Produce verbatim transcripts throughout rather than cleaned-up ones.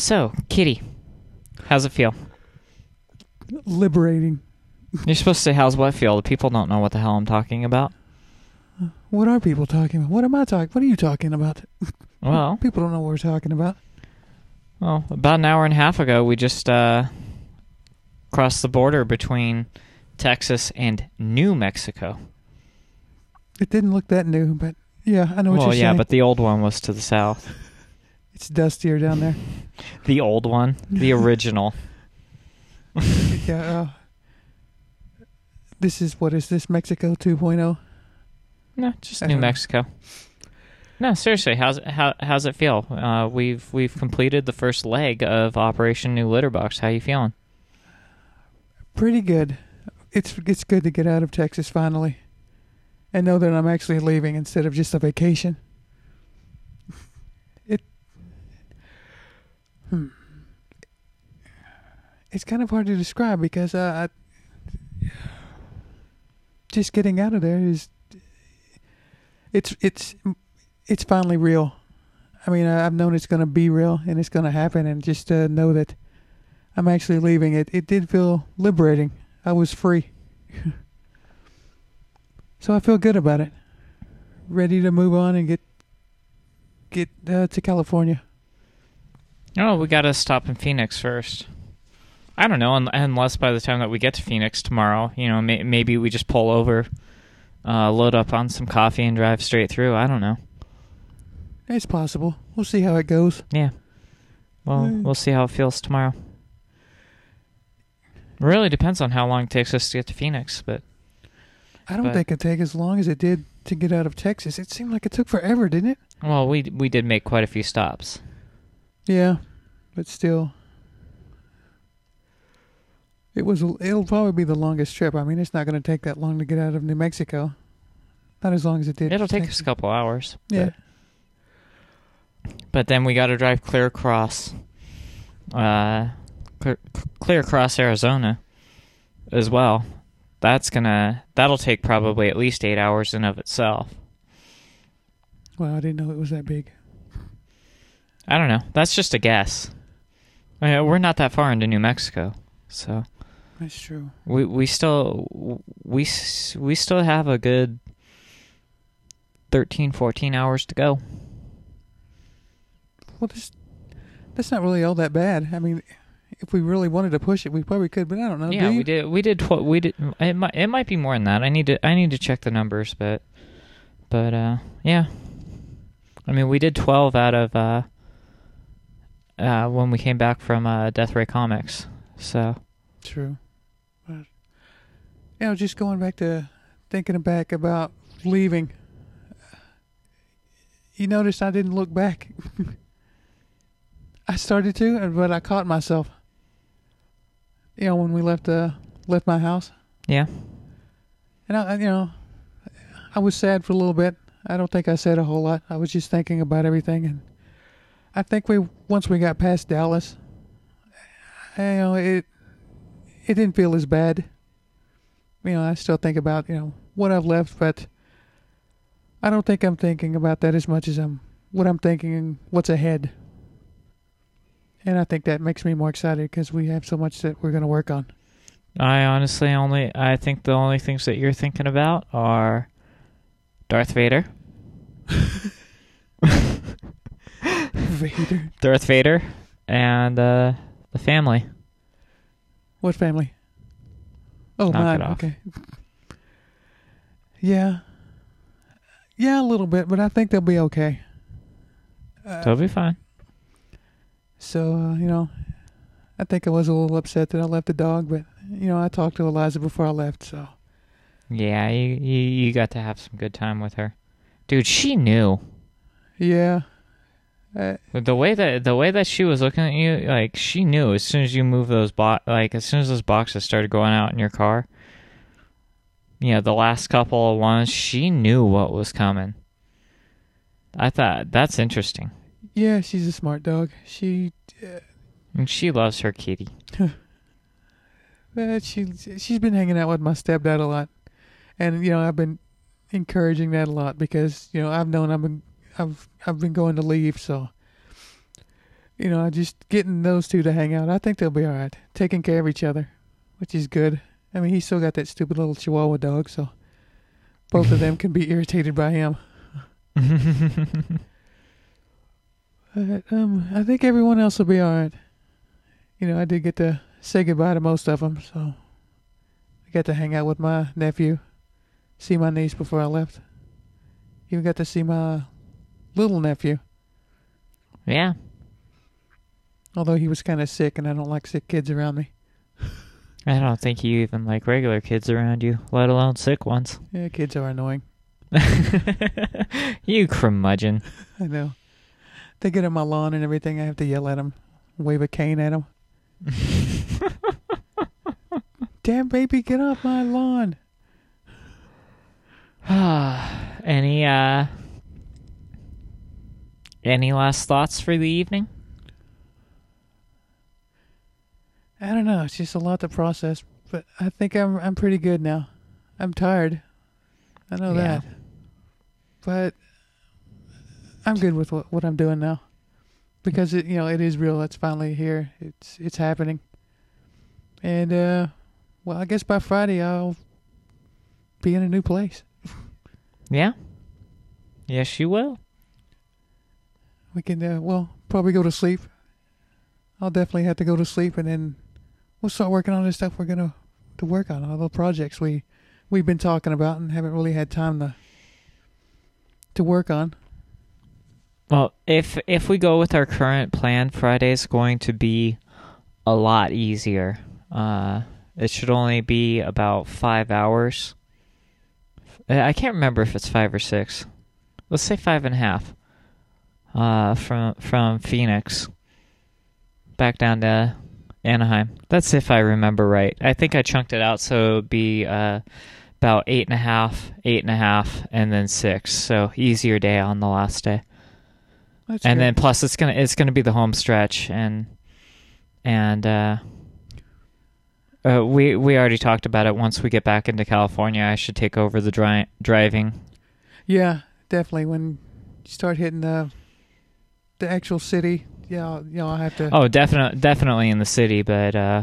So, Kitty, how's it feel? Liberating. You're supposed to say, how's what feel? The people don't know what the hell I'm talking about. What are people talking about? What am I talking? What are you talking about? Well, People don't know what we're talking about. well, about an hour and a half ago, we just uh, crossed the border between Texas and New Mexico. It didn't look that new, but yeah, I know what Well, you're yeah, saying. but the old one was to the south. It's dustier down there. The old one, the original. Yeah. Uh, this is, what is this, Mexico two point oh? No, just I New don't know. Mexico. No, seriously, how's it, how how's it feel? Uh, we've we've completed the first leg of Operation New Litter Box. How you feeling? Pretty good. It's it's good to get out of Texas finally, and know that I'm actually leaving instead of just a vacation. It. Hmm. It's kind of hard to describe because uh, I, just getting out of there is. It's it's it's finally real. I mean, I've known it's going to be real and it's going to happen, and just to know that I'm actually leaving, it it did feel liberating. I was free. So I feel good about it. Ready to move on and get get uh, to California. Oh, we got to stop in Phoenix first. I don't know, un- unless by the time that we get to Phoenix tomorrow, you know, may- maybe we just pull over, uh, load up on some coffee and drive straight through. I don't know. It's possible. We'll see how it goes. Yeah. Well, Mm. we'll see how it feels tomorrow. Really depends on how long it takes us to get to Phoenix, but I don't But- think it'd take as long as it did to get out of Texas. It seemed like it took forever, didn't it? well, we we did make quite a few stops. Yeah, but still, it was. It'll probably be the longest trip. I mean, it's not going to take that long to get out of New Mexico. Not as long as it did. It'll to take us Texas. a couple hours. Yeah. But, but then we got to drive clear across, uh, clear, clear across Arizona, as well. That's gonna that'll take probably at least eight hours in of itself. Well, I didn't know it was that big. I don't know. That's just a guess. I mean, we're not that far into New Mexico, so That's true. we we still we s- we still have a good thirteen, fourteen hours to go. Well, this that's not really all that bad. I mean, if we really wanted to push it, we probably could. But I don't know. Yeah, do you? we did. We did. Tw- we did. It might. It might be more than that. I need to. I need to check the numbers, but, but uh, yeah. I mean, we did twelve out of uh, uh, when we came back from uh, Death Ray Comics. So True. But, you know, just going back to thinking back about leaving. You noticed I didn't look back. I started to, but I caught myself. You know, when we left uh, left my house. yeah, And I, I- you know, I was sad for a little bit. I don't think I said a whole lot. I was just thinking about everything, and I think we once we got past Dallas, you know, it it didn't feel as bad. You know, I still think about you know what I've left, but I don't think I'm thinking about that as much as I'm what I'm thinking and what's ahead. And I think that makes me more excited because we have so much that we're going to work on. I honestly only. I think the only things that you're thinking about are Darth Vader, Vader. Darth Vader, and uh, the family. What family? Oh, Knock mine. it off. Okay. Yeah. Yeah, a little bit, but I think they'll be okay. Uh, They'll be fine. So, uh, you know, I think I was a little upset that I left the dog, but, you know, I talked to Eliza before I left, so. Yeah, you, you you got to have some good time with her, dude. She knew. Yeah. Uh, The way that the way that she was looking at you, like she knew as soon as you moved those bo- like as soon as those boxes started going out in your car. You know, the last couple of ones, she knew what was coming. I thought that's interesting, yeah, she's a smart dog. She, uh, and she loves her kitty. uh, she, she's been hanging out with my stepdad a lot. And, you know, I've been encouraging that a lot because, you know, I've known I've been, I've, I've been going to leave, so. you know, just getting those two to hang out. I think they'll be all right, taking care of each other, which is good. I mean, he's still got that stupid little Chihuahua dog, so both of them can be irritated by him. But, um, I think everyone else will be all right. You know, I did get to say goodbye to most of them, so I got to hang out with my nephew, see my niece before I left. Even got to see my little nephew, Yeah. although he was kind of sick, and I don't like sick kids around me. I don't think you even like regular kids around you, let alone sick ones. Yeah, kids are annoying. You curmudgeon. I know. They get on my lawn and everything. I have to yell at them, wave a cane at them. Damn, baby, get off my lawn. Any, uh... Any last thoughts for the evening? I don't know. It's just a lot to process, but I think I'm I'm pretty good now. I'm tired. I know Yeah. that. But I'm good with what, what I'm doing now. Because it, you know, it is real. It's finally here. It's it's happening. And uh well, I guess by Friday I'll be in a new place. Yeah? Yes, you will. We can uh, well, probably go to sleep. I'll definitely have to go to sleep, and then we'll start working on the stuff we're gonna to work on, all the projects we we've been talking about and haven't really had time to to work on. Well, if if we go with our current plan, Friday's going to be a lot easier. Uh, it should only be about five hours. I can't remember if it's five or six. Let's say five and a half. Uh, from from Phoenix back down to Anaheim. That's if I remember right. I think I chunked it out so it would be uh, about eight and a half, eight and a half, and then six. So easier day on the last day. That's And good. then plus it's gonna it's gonna be the home stretch, and and uh, uh, we we already talked about it. Once we get back into California, I should take over the dri- driving. Yeah, definitely. When you start hitting the the actual city, yeah, I'll- you know, I have to. Oh, definitely definitely in the city, but uh,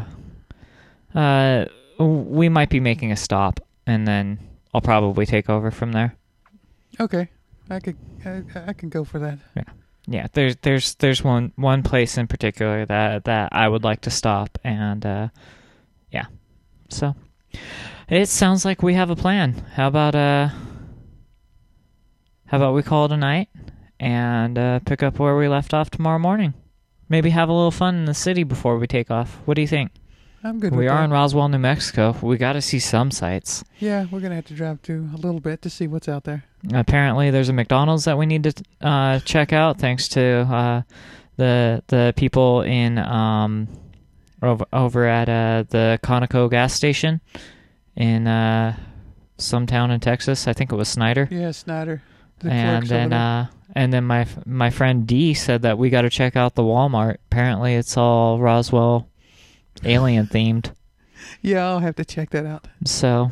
uh, we might be making a stop, and then I'll probably take over from there. Okay, I could, I, I can go for that. Yeah, there's there's there's one one place in particular that that I would like to stop, and uh, yeah, so it sounds like we have a plan. How about uh, how about we call it a night and uh, pick up where we left off tomorrow morning? Maybe have a little fun in the city before we take off. What do you think? I'm good. We with are that. in Roswell, New Mexico. We got to see some sights. Yeah, we're gonna have to drive to a little bit to see what's out there. Apparently, there's a McDonald's that we need to uh, check out, thanks to uh, the the people in um, over, over at uh, the Conoco gas station in uh, some town in Texas. I think it was Snyder. Yeah, Snyder. The And clerks over then there. uh, and then my my friend D said that we got to check out the Walmart. Apparently, it's all Roswell alien themed. Yeah, I'll have to check that out. So,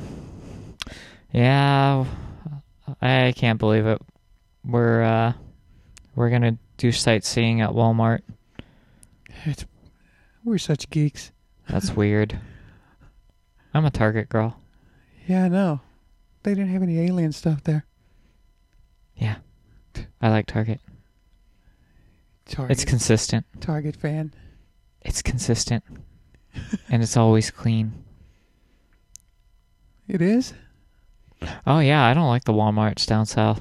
yeah, I can't believe it. We're uh, we're gonna do sightseeing at Walmart. It's, we're such geeks. That's weird. I'm a Target girl. Yeah, I know. They didn't have any alien stuff there. Yeah, I like Target. Target. It's consistent. Target fan. It's consistent, and it's always clean. It is? Oh yeah, I don't like the Walmarts down south.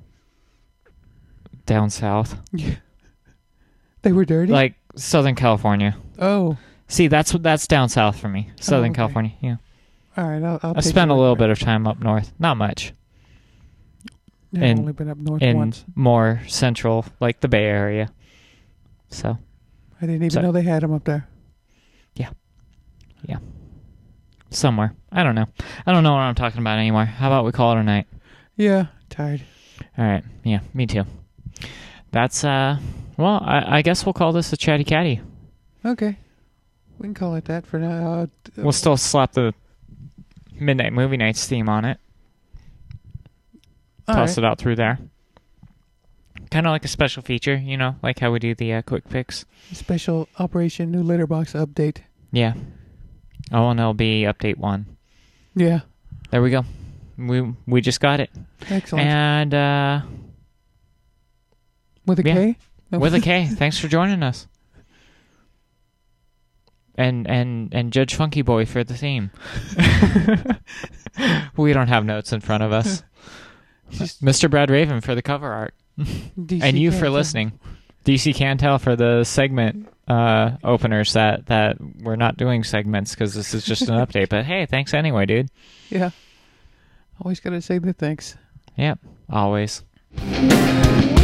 Down south, Yeah. They were dirty? like Southern California. Oh. See, that's that's down south for me. Southern okay. California. Yeah, All right, I'll, I'll I take spent a your little word for bit of time up north. Not much. it. I've in- only been up north in once. more central, like the Bay Area. So, I didn't even so- know they had them up there. somewhere. I don't know. I don't know what I'm talking about anymore. How about we call it a night? Yeah, tired. All right. Yeah, me too. That's, uh, well, I, I guess we'll call this a chatty catty. Okay. We can call it that for now. Uh, d- We'll still slap the Midnight Movie Nights theme on it. all Toss right. it out through there. kind of like a special feature, you know, like how we do the uh, quick picks. Special Operation New Letterbox update. Yeah. O N L B update one. Yeah. There we go. We we just got it. Excellent. And uh, with a yeah. K? No. With a K. Thanks for joining us. And and and Judge Funky Boy for the theme. We don't have notes in front of us. Just Mister Brad Raven for the cover art. D C And you for Cantel. listening. D C Cantel for the segment uh, openers that, that we're not doing segments because this is just an update. But hey, thanks anyway, dude. Yeah. Always got to say the thanks. Yep, always. Thank you.